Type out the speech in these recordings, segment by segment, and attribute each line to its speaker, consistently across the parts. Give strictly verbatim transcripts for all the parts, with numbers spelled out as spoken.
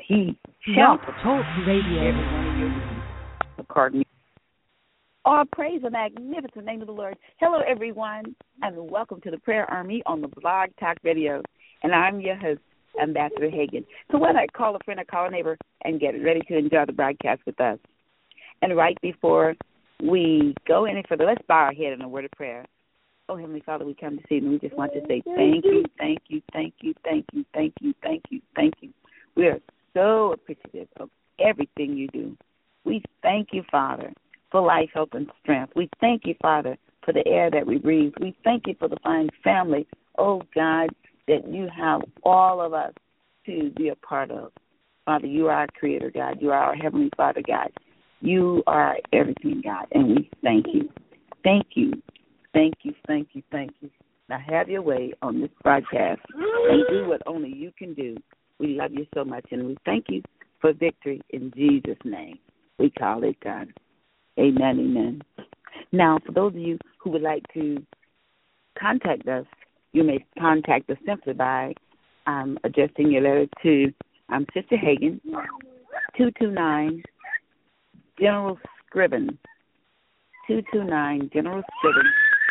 Speaker 1: he shall
Speaker 2: Talk Radio.
Speaker 1: every one of your needs. McCartney. All praise the magnificent name of the Lord. Hello, everyone, and welcome to the Prayer Army on the Blog Talk Radio. And I'm your host, Ambassador Hagan. So why not call a friend or call a neighbor and get ready to enjoy the broadcast with us. And right before we go any further, let's bow our head in a word of prayer. Oh, Heavenly Father, we come this evening. We just want to say thank you, thank you, thank you, thank you, thank you, thank you, thank you. We are so appreciative of everything you do. We thank you, Father, for life, health, and strength. We thank you, Father, for the air that we breathe. We thank you for the fine family, oh, God, that you have all of us to be a part of. Father, you are our Creator, God. You are our Heavenly Father, God. You are everything, God, and we thank you. Thank you. Thank you, thank you, thank you. Now have your way on this broadcast and do what only you can do. We love you so much, and we thank you for victory in Jesus' name. We call it done. Amen, amen. Now, for those of you who would like to contact us, you may contact us simply by um, addressing your letter to um, Sister Hagan, two two nine General Scriven, two two nine General Scriven,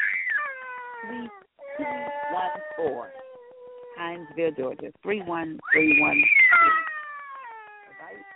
Speaker 1: three two one four, Hinesville, Georgia, three one three one. All right?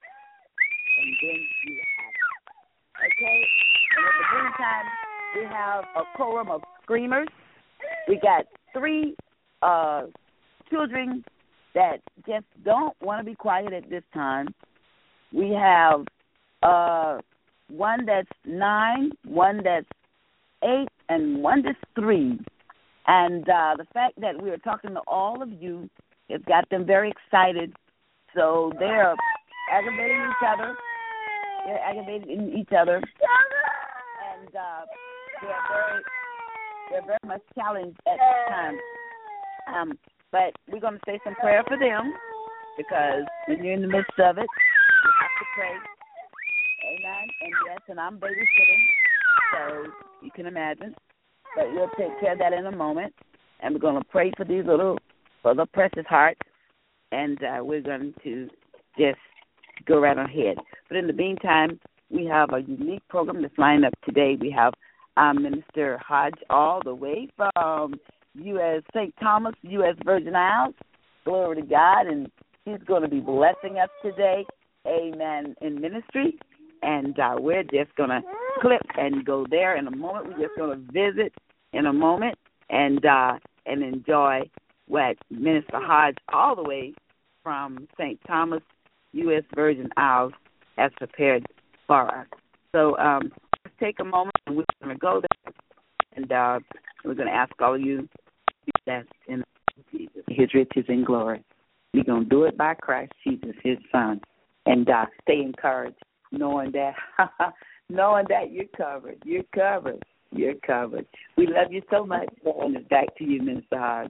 Speaker 1: And then you have it. Okay? And at the meantime, we have a quorum of screamers. We got three uh, children that just don't want to be quiet at this time. We have uh, one that's nine, one that's eight, and one that's three. And uh, the fact that we are talking to all of you has got them very excited. So they're aggravating each other. They're aggravating each other. And uh, they're very, they're very much challenged at this time. Um, but we're going to say some prayer for them because when you're in the midst of it, you have to pray. Amen. And yes, and I'm babysitting, so you can imagine. But we'll take care of that in a moment. And we're going to pray for these little, for the precious hearts. And uh, we're going to just go right ahead. But in the meantime, we have a unique program that's lined up today. We have um, Minister Hodge all the way from U S Saint Thomas, U S Virgin Isles. Glory to God. And he's going to be blessing us today. Amen. In ministry. And uh, we're just going to clip and go there in a moment. We're just going to visit in a moment and uh, and enjoy what Minister Hodge all the way from Saint Thomas, U S Virgin Isles, has prepared for us. So um, let's take a moment, and we're going to go there, and uh, we're going to ask all of you to be blessed in Jesus, his riches and glory. We're going to do it by Christ Jesus, his Son, and uh, stay encouraged, knowing that knowing that you're covered. You're covered. You're covered. We love you so much. And it's back to you, Minister Hodge.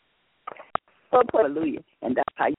Speaker 1: Hallelujah. And that's how you.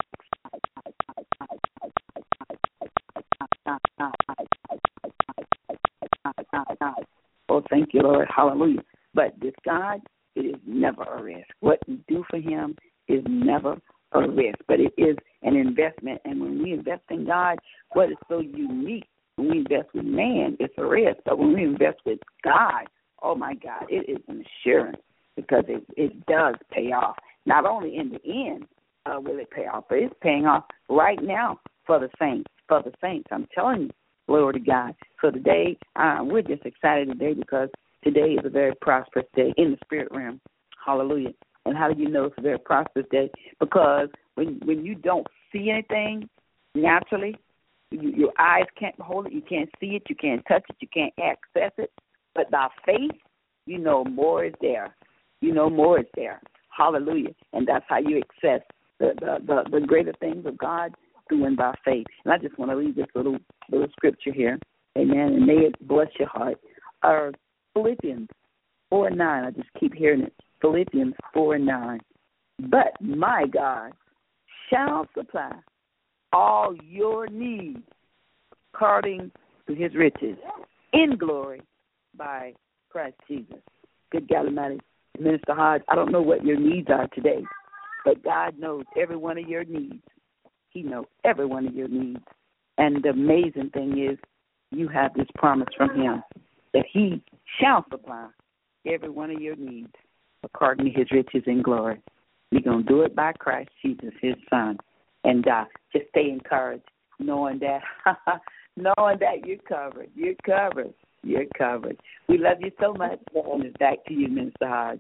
Speaker 1: Oh, thank you, Lord. Hallelujah. But with God, it is never a risk. What we do for him is never a risk, but it is an investment. And when we invest in God, what is so unique, when we invest with man, it's a risk. But when we invest with God, oh, my God, it is an assurance because it, it does pay off. Not only in the end uh, will it pay off, but it's paying off right now for the saints, for the saints. I'm telling you, glory to God. So today, uh, we're just excited today because today is a very prosperous day in the spirit realm. Hallelujah. And how do you know it's a very prosperous day? Because when when you don't see anything naturally, you, your eyes can't hold it, you can't see it, you can't touch it, you can't access it. But by faith, you know more is there. You know more is there. Hallelujah. And that's how you access the, the, the, the greater things of God, doing by faith. And I just want to read this little little scripture here. Amen. And may it bless your heart. Uh, Philippians four and nine. I just keep hearing it. Philippians four and nine. But my God shall supply all your needs according to his riches in glory by Christ Jesus. Good God Almighty. Minister Hodge, I don't know what your needs are today, but God knows every one of your needs. He knows every one of your needs. And the amazing thing is you have this promise from him that he shall supply every one of your needs according to his riches and glory. We're going to do it by Christ Jesus, his son. And uh, just stay encouraged, knowing that, knowing that you're covered. You're covered. You're covered. We love you so much. And it's back to you, Minister Hodge.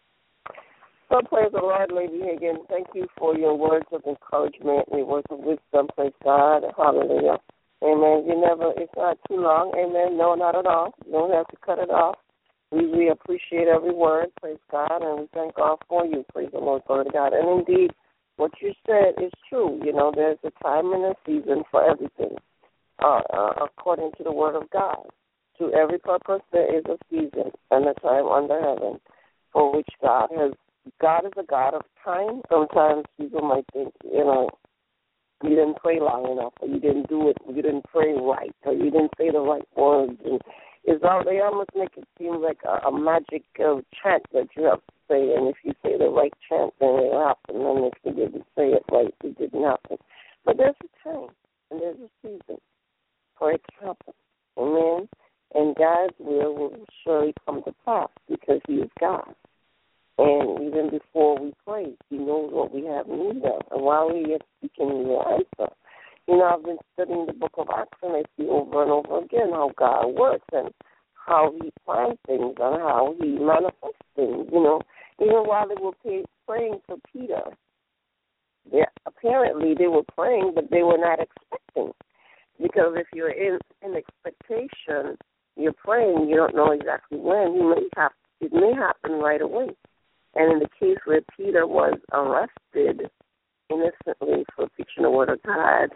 Speaker 2: So praise the Lord, Lady Hagan. Thank you for your words of encouragement, your words of wisdom. Praise God. Hallelujah. Amen. You never, it's not too long. Amen. No, not at all. You don't have to cut it off. We, we appreciate every word. Praise God. And we thank God for you. Praise the Lord. Glory to God. And indeed, what you said is true. You know, there's a time and a season for everything, uh, uh, according to the word of God. To every purpose there is a season and a time under heaven for which God has. God is a God of time. Sometimes people might think, you know, you didn't pray long enough, or you didn't do it, you didn't pray right, or you didn't say the right words. And it's all, they almost make it seem like a, a magic uh, chant that you have to say, and if you say the right chant, then it'll happen, and if you didn't say it right, it didn't happen. But there's a time, and there's a season for it to happen. Amen? And God's will will surely come to pass because he is God. And even before we pray, he knows what we have need of. And while we are speaking, he will answer. You know, I've been studying the book of Acts, and I see over and over again how God works and how he plans things and how he manifests things. You know, even while they were pay, praying for Peter, they, apparently they were praying, but they were not expecting. Because if you're in, in expectation, you're praying, you don't know exactly when. You may have, it may happen right away. And in the case where Peter was arrested innocently for preaching the word of God,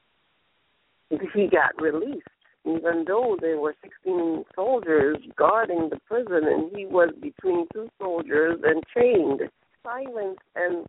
Speaker 2: he got released, even though there were sixteen soldiers guarding the prison, and he was between two soldiers and chained, silenced, and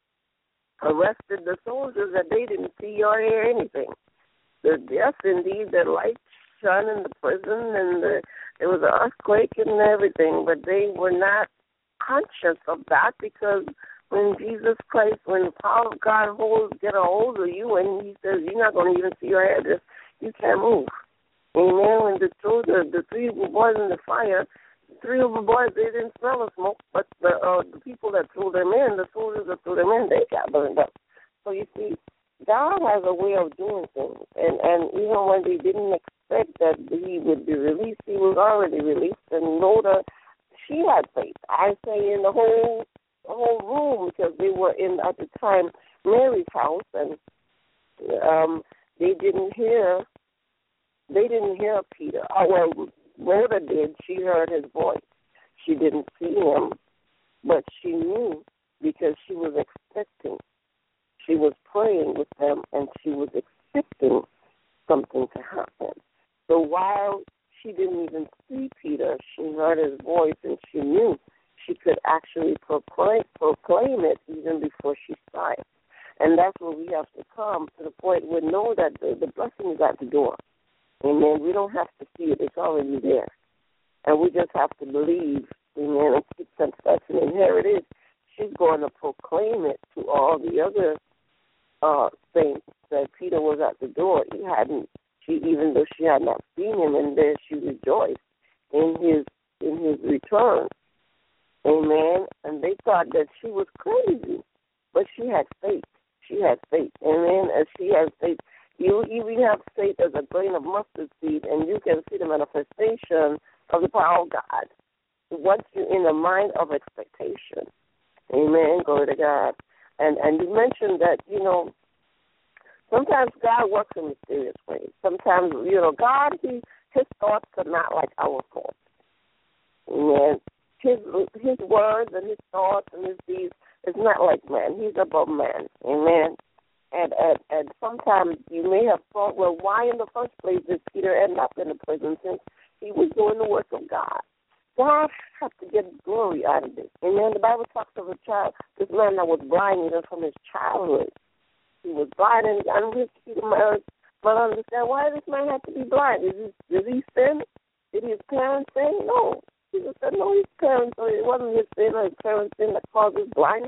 Speaker 2: arrested the soldiers that they didn't see or hear anything. The, yes, indeed, the light shone in the prison, and the, there was an earthquake and everything, but they were not conscious of that, because when Jesus Christ, when the power of God holds, get a hold of you, and he says, you're not going to even see your head, you can't move. Amen. When they threw the, the three boys in the fire, three of the boys, they didn't smell the smoke, but the, uh, the people that threw them in, the soldiers that threw them in, they got burned up. So you see, God has a way of doing things, and, and even when they didn't expect that he would be released, he was already released, and Rhoda, she had faith. I say in the whole the whole room, because they were in, at the time, Mary's house, and um, they didn't hear, they didn't hear Peter. Oh, well, Rhoda did. She heard his voice. She didn't see him, but she knew because she was expecting. She was praying with them, and she was expecting something to happen. So while she didn't even see Peter, she heard his voice, and she knew she could actually proclaim, proclaim it even before she saw it. And that's where we have to come to the point where we know that the, the blessing is at the door. Amen. We don't have to see it. It's already there. And we just have to believe, amen, and keep confessing. And here it is. She's going to proclaim it to all the other uh, saints that Peter was at the door. He hadn't, she, even though she had not seen him, and there she rejoiced in his in his return. Amen. And they thought that she was crazy, but she had faith. She had faith. Amen. And she has faith. You even have faith as a grain of mustard seed, and you can see the manifestation of the power of God once you're in the mind of expectation. Amen. Glory to God. And and you mentioned that, you know, sometimes God works in mysterious ways. Sometimes, you know, God, he, his thoughts are not like our thoughts. Amen. His his words and his thoughts and his deeds is not like man. He's above man. Amen. And, and and sometimes you may have thought, well, why in the first place did Peter end up in the prison since he was doing the work of God? God has to get glory out of this. Amen. The Bible talks of a child, this man that was blind even from his childhood. He was blind, and I'm just Peter might understand why this man had to be blind. Did he, did he sin? Did his parents sin? No. Jesus said, no, his parents, so it wasn't his sin or his parents' sin that caused his blindness.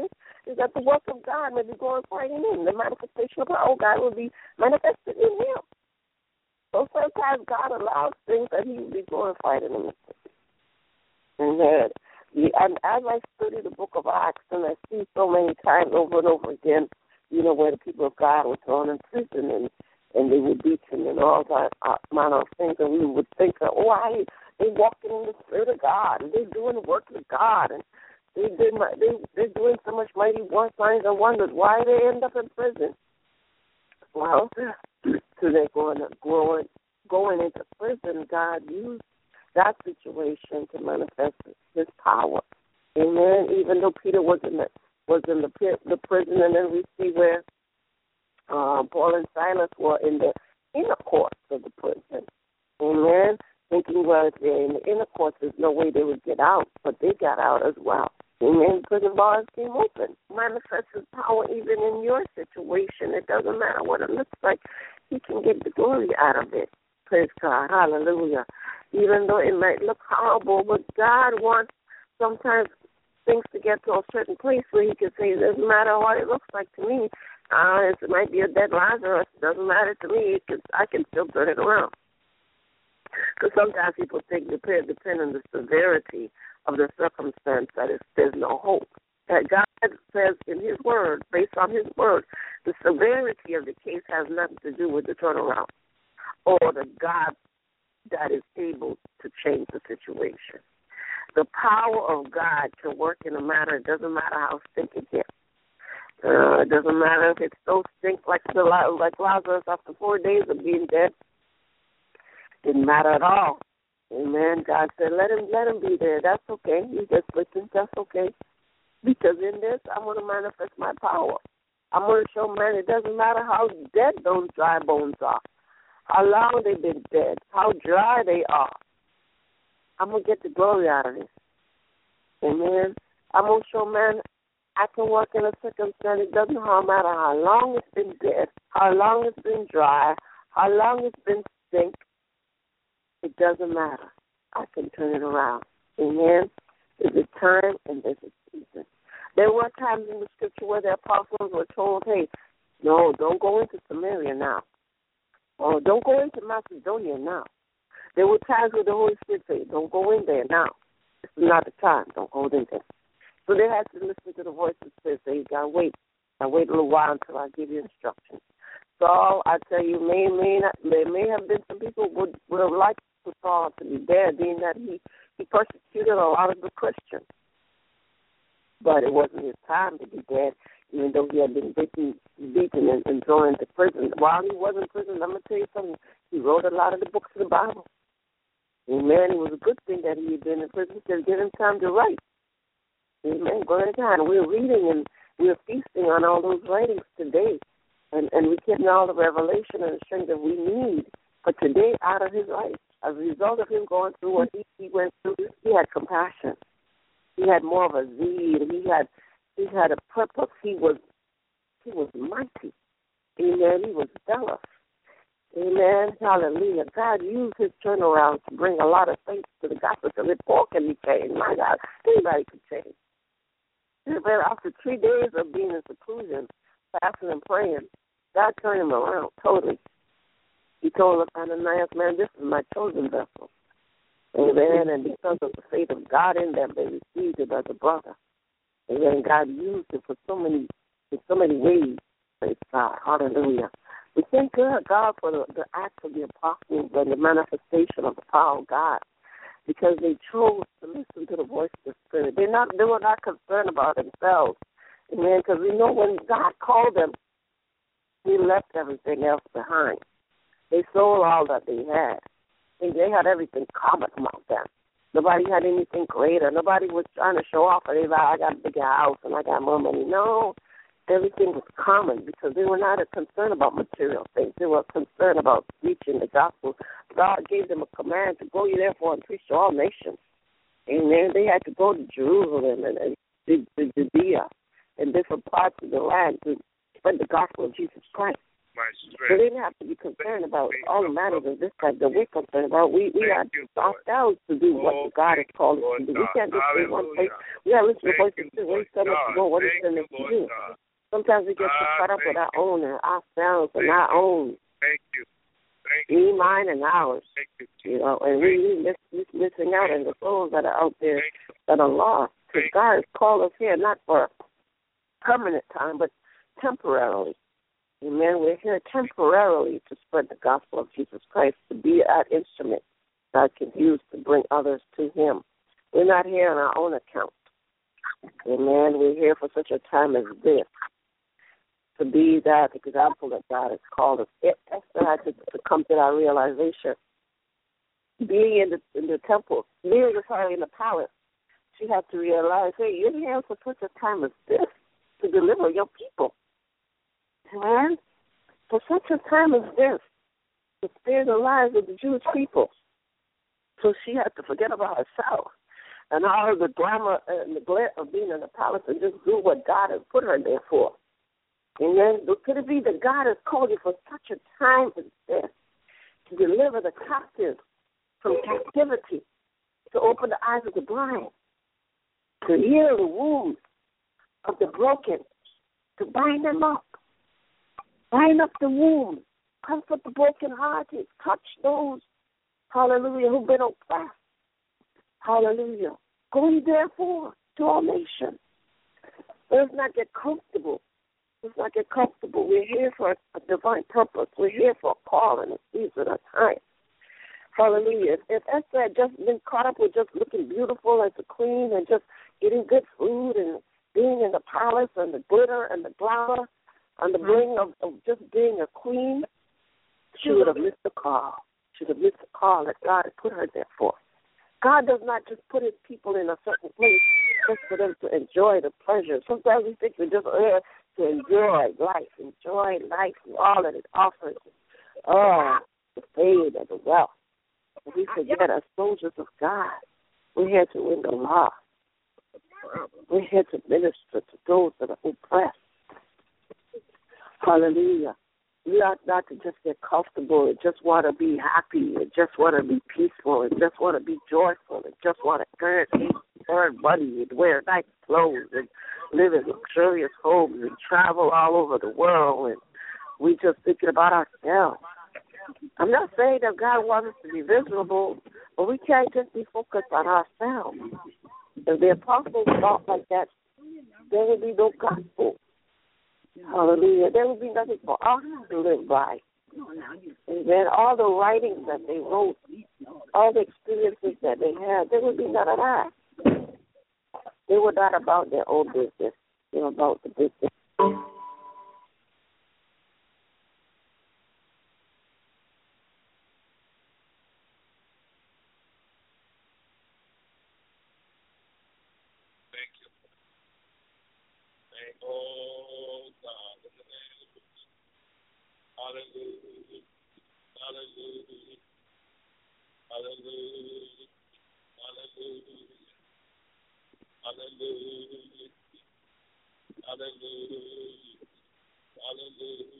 Speaker 2: is that the work of God may be glorified in him. The manifestation of our God will be manifested in him. So sometimes God allows things that he will be glorified in him. And, uh, and as I study the book of Acts, and I see so many times over and over again, you know, where the people of God were thrown in prison and, and they were beaten and all that uh, manner of things, and we would think, that, oh, I, they're walking in the Spirit of God, and they're doing the work of God, and they, they, they, they're doing so much mighty work, signs and wonders. Why they end up in prison? Well, so they're going, going, going into prison. God used that situation to manifest his power. Amen. Even though Peter was in the was in the, the prison, and then we see where uh, Paul and Silas were in the inner courts of the prison. Amen. Thinking, well, if they're in the inner courts, there's no way they would get out, but they got out as well. Amen. Prison bars came open. Manifest his power even in your situation. It doesn't matter what it looks like. He can get the glory out of it. Praise God. Hallelujah. Even though it might look horrible, but God wants sometimes things to get to a certain place where he can say, it doesn't matter what it looks like to me. Uh, it might be a dead Lazarus. It doesn't matter to me. It can, I can still turn it around. Because sometimes people think, depend, depend on the severity of the circumstance, that is, there's no hope. That God says in his word, based on his word, the severity of the case has nothing to do with the turnaround or the God that is able to change the situation. The power of God can work in a matter. It doesn't matter how stink it gets. Uh, it doesn't matter if it's so stink like the like Lazarus after four days of being dead. Didn't matter at all. Amen. God said, let him let him be there. That's okay. You just listen. That's okay. Because in this, I'm going to manifest my power. I'm going to show man it doesn't matter how dead those dry bones are, how long they've been dead, how dry they are. I'm going to get the glory out of this. Amen. I'm going to show man I can work in a circumstance. It doesn't matter how long it's been dead, how long it's been dry, how long it's been stink. It doesn't matter. I can turn it around. Amen. There's a time and there's a season. There were times in the scripture where the apostles were told, hey, no, don't go into Samaria now. Or don't go into Macedonia now. There were times where the Holy Spirit said, don't go in there now. This is not the time. Don't go in there. So they had to listen to the voice of the Spirit. Say, you got to wait. I wait a little while until I give you instructions. So I tell you, may, may not, there may have been some people who would, would have liked for Saul to be dead, being that he, he persecuted a lot of the Christians. But it wasn't his time to be dead, even though he had been beaten, beaten and, and thrown into prison. While he was in prison, I'm going to tell you something, he wrote a lot of the books of the Bible. Amen. It was a good thing that he had been in prison to give him time to write. Amen. Glory to God. We're reading and we're feasting on all those writings today. And, and we're getting all the revelation and the strength that we need for today out of his life. As a result of him going through what he, he went through, he had compassion. He had more of a zeal. He had he had a purpose. He was he was mighty. Amen. He was zealous. Amen. Hallelujah. God used his turnaround to bring a lot of things to the gospel. So if Paul can be changed, my God, anybody can change. Amen. After three days of being in seclusion, fasting and praying, God turned him around totally. He told Ananias, man, this is my chosen vessel. Amen. And because of the faith of God in them, they received it as a brother. Amen. God used it for so many, in so many ways. Praise God. Hallelujah. We thank God for the, the acts of the apostles and the manifestation of the power of God, because they chose to listen to the voice of the Spirit. They're not, they were not concerned about themselves. Amen. Because we know when God called them, he left everything else behind. They sold all that they had. And they had everything common among them. Nobody had anything greater. Nobody was trying to show off. They like, I got a bigger house and I got more money. No, everything was common because they were not concerned about material things. They were concerned about preaching the gospel. God gave them a command to go ye therefore and preach to all nations. Amen. They had to go to Jerusalem and, and to Judea and different parts of the land to spread the gospel of Jesus Christ.
Speaker 3: my strength.
Speaker 2: We didn't have to be concerned about all the matters of this type that we're concerned about. We we got ourselves to do what God has called us to do. We can't just stay one place. We got to listen to the voice of the Spirit. Tell us to go. What is it to do? Sometimes we get too caught up with our own and ourselves and our own.
Speaker 3: Thank you. Thank you.
Speaker 2: Me, mine, and ours. Thank you. You know, and we we miss, miss, missing out on the souls that are out there that are lost. Because God has called us here not for permanent time, but temporarily. Amen. We're here temporarily to spread the gospel of Jesus Christ, to be an instrument God can use to bring others to Him. We're not here on our own account. Amen. We're here for such a time as this, to be that example that God has called us. Esther had to, to come to that realization. Being in the in the temple, being sorry in the palace, she had to realize, hey, you're here for such a time as this to deliver your people. Amen. For such a time as this, to spare the lives of the Jewish people. So she had to forget about herself and all of the glamour and the glare of being in the palace and just do what God has put her there for. Amen. Could it be that God has called you for such a time as this to deliver the captive from captivity, to open the eyes of the blind, to heal the wounds of the broken, to bind them up, bind up the wounds, comfort the brokenhearted, touch those, hallelujah, who've been oppressed. Hallelujah. Go ye therefore to all nations. Let's not get comfortable. Let's not get comfortable. We're here for a divine purpose. We're here for a call and a season, a time. Hallelujah. If Esther had just been caught up with just looking beautiful as a queen and just eating good food and being in the palace and the glitter and the glamour and the bling of, of just being a queen, she would have missed the call. She would have missed the call that God had put her there for. God does not just put His people in a certain place just for them to enjoy the pleasure. Sometimes we think we're just here to enjoy life, enjoy life and all that it offers. Oh, the fame and the wealth. But we forget as soldiers of God, we're here to win the law. We're here to minister to those that are oppressed. Hallelujah. We ought not to just get comfortable and just want to be happy and just want to be peaceful and just want to be joyful and just want to earn, earn money and wear nice clothes and live in luxurious homes and travel all over the world, and we just thinking about ourselves. I'm not saying that God wants us to be miserable, but we can't just be focused on ourselves. If the apostles thought like that, there would be no gospel. Hallelujah. There would be nothing for us to live by. Amen. All the writings that they wrote, all the experiences that they had, there would be none of that. They were not about their own business. They were about the business.
Speaker 3: Oh, God, in the name of Jesus. Hallelujah. Hallelujah. Hallelujah. Hallelujah. Hallelujah. Hallelujah. Hallelujah.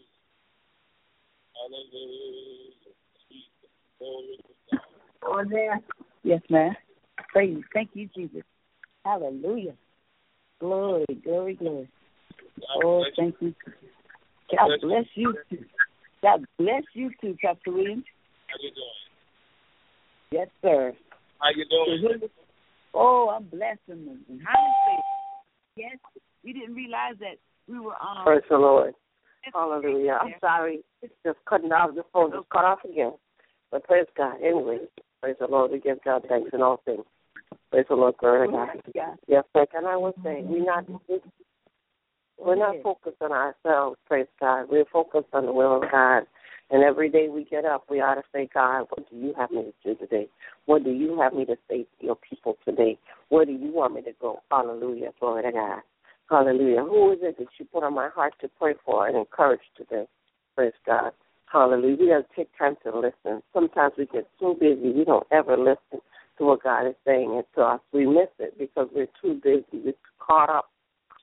Speaker 3: Hallelujah. Jesus. Glory to God.
Speaker 1: On there. Yes, ma'am. Praise. Thank you, Jesus. Hallelujah. Glory, glory, glory. Oh, thank you. God bless you too. God bless you too, Pastor Williams.
Speaker 3: How you doing?
Speaker 1: Yes, sir.
Speaker 3: How you doing?
Speaker 1: Oh, I'm blessed and highly favored. Yes, we didn't realize that we were on.
Speaker 2: Praise the Lord. Hallelujah. I'm sorry. It's just cutting off. The phone just cut off again. But praise God. Anyway, praise the Lord. We give God thanks in all things. Praise the Lord, glory to God. Yes, like and I was saying, we're not we're not focused on ourselves, praise God. We're focused on the will of God. And every day we get up, we ought to say, God, what do you have me to do today? What do you have me to say to your people today? Where do you want me to go? Hallelujah, glory to God. Hallelujah. Who is it that you put on my heart to pray for and encourage today? Praise God. Hallelujah. We got to take time to listen. Sometimes we get so busy, we don't ever listen to what God is saying to us. We miss it because we're too busy. We're caught up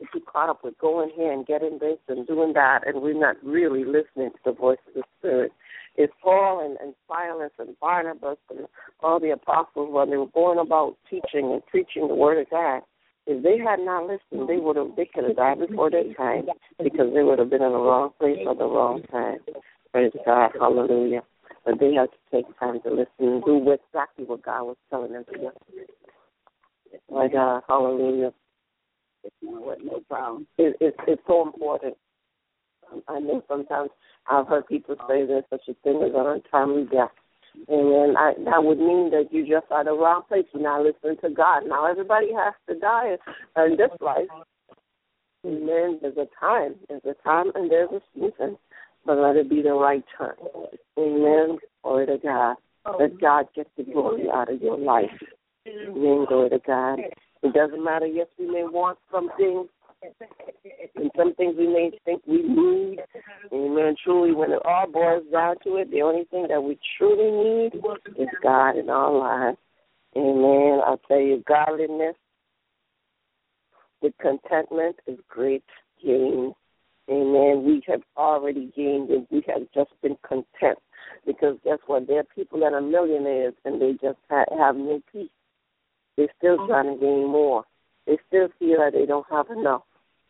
Speaker 2: get too caught up with going here and getting this and doing that, and we're not really listening to the voice of the Spirit. If Paul and, and Silas and Barnabas and all the apostles, when they were going about teaching and preaching the Word of God, if they had not listened, they would have they could have died before their time, because they would have been in the wrong place at the wrong time. Praise God, hallelujah. But they had to take time to listen and do exactly what God was telling them to do. My God, hallelujah.
Speaker 1: No problem.
Speaker 2: It, it, it's so important. I know sometimes I've heard people say there's such a thing as an untimely death. And then I, that would mean that you just are the wrong place. You're not listening to God. Now, everybody has to die in this life. Amen. There's a time. There's a time and there's a season. But let it be the right time. Amen. Glory to God. Let God get the glory out of your life. Amen. Glory to God. It doesn't matter. Yes, we may want some things, and some things we may think we need. Amen. Truly, when it all boils down to it, the only thing that we truly need is God in our lives. Amen. I tell you, godliness with contentment is great gain. Amen. We have already gained and we have just been content, because guess what? There are people that are millionaires and they just ha- have no peace. They're still trying to gain more. They still feel that they don't have enough.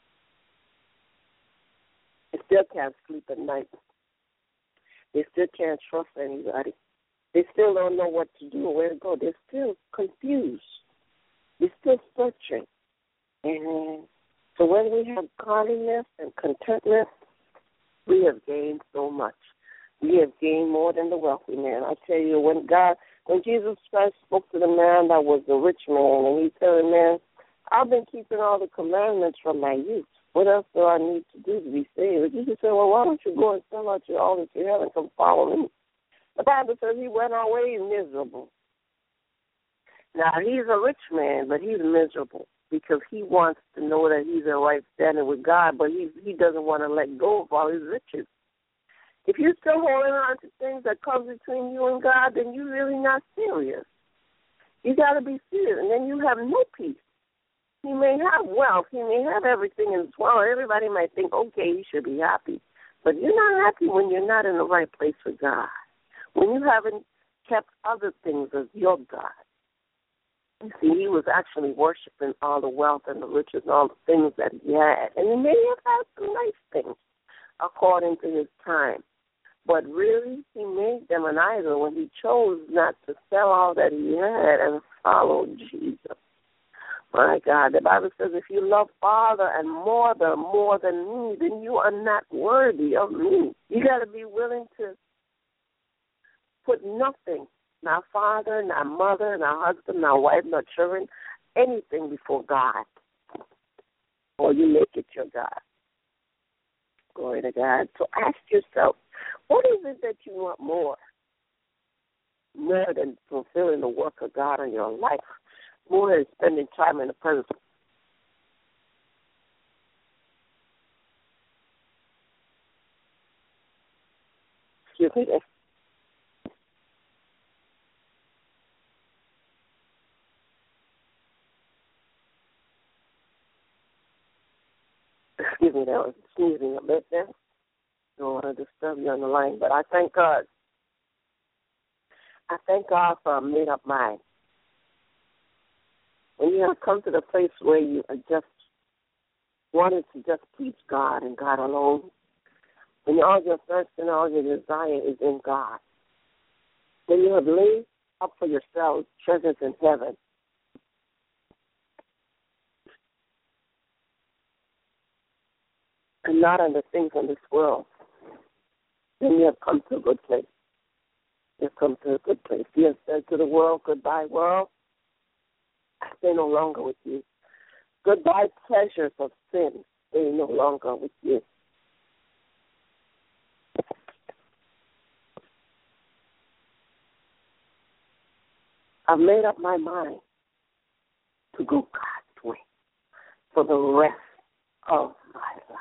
Speaker 2: They still can't sleep at night. They still can't trust anybody. They still don't know what to do or where to go. They're still confused. They're still searching. And so when we have godliness and contentment, we have gained so much. We have gained more than the wealthy man. I tell you, when God, when Jesus Christ spoke to the man that was the rich man, and he told him, man, I've been keeping all the commandments from my youth. What else do I need to do to be saved? And Jesus said, well, why don't you go and sell out your all that you have and come follow me? The Bible says he went away miserable. Now, he's a rich man, but he's miserable because he wants to know that he's in right standing with God, but he he doesn't want to let go of all his riches. If you're still holding on to things that come between you and God, then you're really not serious. You got to be serious, and then you have no peace. He may have wealth. He may have everything in his wallet. Everybody might think, okay, you should be happy. But you're not happy when you're not in the right place with God, when you haven't kept other things as your God. You see, he was actually worshiping all the wealth and the riches and all the things that he had. And he may have had some nice things according to his time. But really, he made them an idol when he chose not to sell all that he had and follow Jesus. My God, the Bible says if you love Father and more than, more than me, then you are not worthy of me. You got to be willing to put nothing, not father, not mother, not husband, not wife, not children, anything before God, or you make it your God. Glory to God. So ask yourself, what is it that you want more? More than fulfilling the work of God in your life. More than spending time in the presence. Excuse me. Excuse me, that was sneezing a bit there. Don't want to disturb you on the line, but I thank God. I thank God for a made-up mind. When you have come to the place where you are just wanting to just please God and God alone, when all your thirst and all your desire is in God, then you have laid up for yourselves treasures in heaven. And not on the things in this world. Then you have come to a good place. You have come to a good place. You have said to the world, goodbye, world. I stay no longer with you. Goodbye, pleasures of sin. Stay no longer with you. I've made up my mind to go God's way for the rest of my life.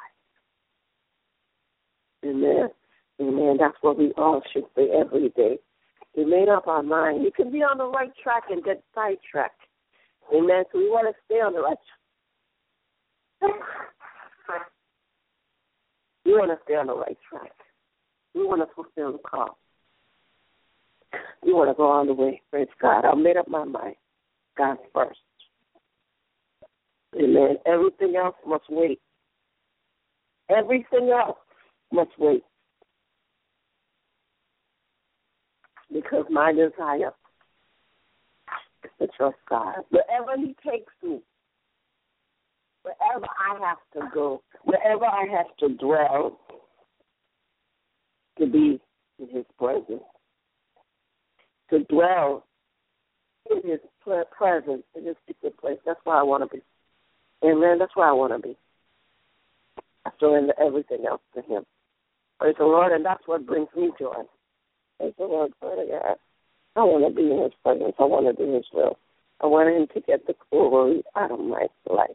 Speaker 2: Amen. Amen. That's what we all should say every day. We made up our mind. You can be on the right track and get sidetracked. Amen. So we want to stay on the right track. You want to stay on the right track. You want to fulfill the call. You want to go on the way. Praise God. I made up my mind. God first. Amen. Everything else must wait. Everything else must wait. Because my desire is to trust God. Wherever He takes me, wherever I have to go, wherever I have to dwell, to be in His presence, to dwell in His presence, in His secret place. That's where I want to be. Amen. That's where I want to be. I surrender everything else to Him. Praise the Lord, and that's what brings me joy. Praise the Lord, Father God. I want to be in His presence. I want to do His will. I want Him to get the glory out of my life.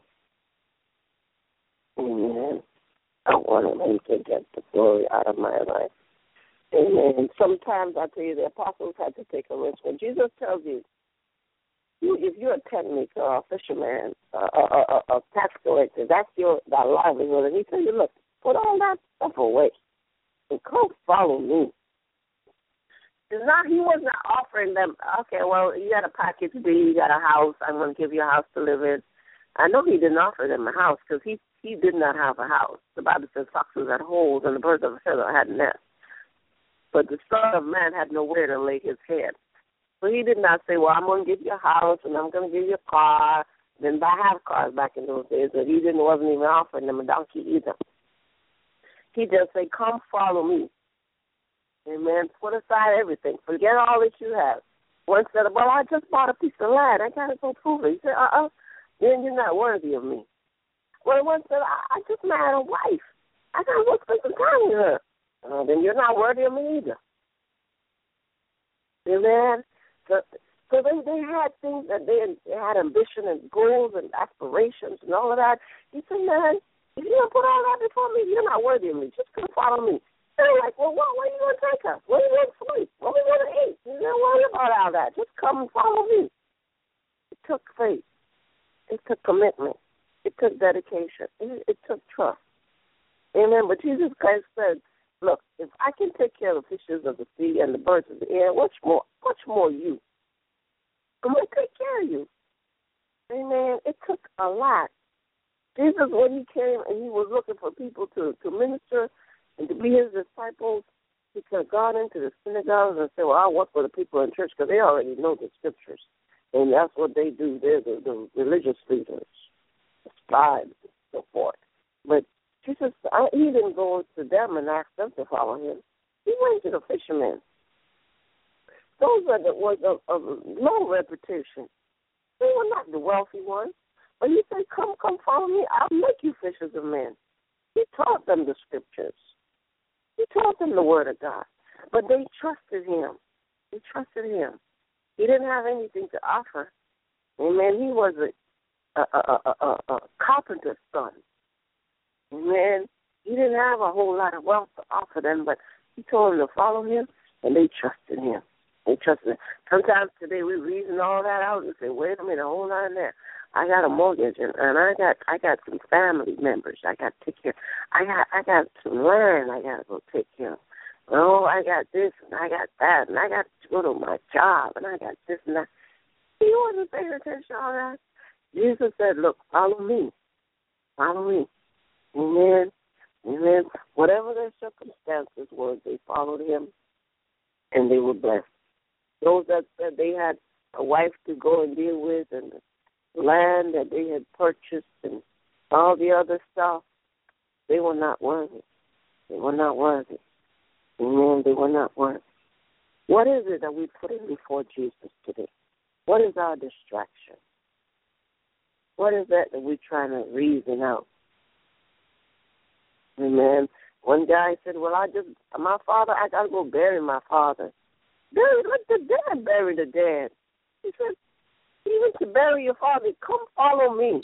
Speaker 2: Amen. I want Him to get the glory out of my life. Amen. Sometimes I tell you, the apostles had to take a risk. When Jesus tells you, you if you're a tent maker or a fisherman, a, a, a, a tax collector, that's your that livelihood. And He tells you, look, put all that stuff away and come follow me. It's not, He was not offering them, okay, well, you got a package B, you got a house, I'm going to give you a house to live in. I know He didn't offer them a house because he, he did not have a house. The Bible says foxes had holes and the birds of a feather had nests. But the Son of Man had nowhere to lay His head. So He did not say, well, I'm going to give you a house and I'm going to give you a car. Then I have cars back in those days, but He didn't wasn't even offering them a donkey either. He just said, come follow me. Amen. Put aside everything. Forget all that you have. One said, well, I just bought a piece of land. I got to go prove it. He said, uh-uh, then you're not worthy of me. Well, one said, I, I just married a wife. I got to go spend some time with her. Uh, then you're not worthy of me either. Amen. So, so they, they had things that they, they had ambition and goals and aspirations and all of that. He said, man, if you don't put all that before me, you're not worthy of me. Just come follow me. They're like, well, what, where are you going to take us? Where are you going to sleep? What are we going to eat? You don't worry about all that. Just come and follow me. It took faith. It took commitment. It took dedication. It, it took trust. Amen. But Jesus Christ said, look, if I can take care of the fishes of the sea and the birds of the air, much more, much more you. I'm going to take care of you. Amen. It took a lot. Jesus, when He came and He was looking for people to, to minister and to be His disciples, He could have gone into the synagogues and said, well, I'll work for the people in church because they already know the scriptures. And that's what they do. They're the, the religious leaders, the scribes, and so forth. But Jesus, I, He didn't go to them and ask them to follow Him. He went to the fishermen. Those are the ones of, of low reputation. They were not the wealthy ones. But He said, come, come follow me. I'll make you fishers of men. He taught them the scriptures. He taught them the word of God. But they trusted Him. They trusted Him. He didn't have anything to offer. Amen. He was a, a, a, a, a carpenter's son. Amen. He didn't have a whole lot of wealth to offer them, but He told them to follow Him, and they trusted Him. They trusted Him. Sometimes today we reason all that out and say, wait a minute, hold on there. I got a mortgage, and, and I got I got some family members I got to take care of. I got I got some land I got to go take care of. Oh, I got this, and I got that, and I got to go to my job, and I got this and that. He wasn't paying attention to all that. Jesus said, look, follow me. Follow me. Amen. Amen. Whatever their circumstances were, they followed Him, and they were blessed. Those that said they had a wife to go and deal with and the land that they had purchased and all the other stuff, they were not worthy. They were not worthy. Amen. They were not worthy. What is it that we put in before Jesus today? What is our distraction? What is that that we're trying to reason out? Amen. One guy said, well, I just, my father, I got to go bury my father. Bury, let the dead bury the dead. He said, even to bury your father, come follow me.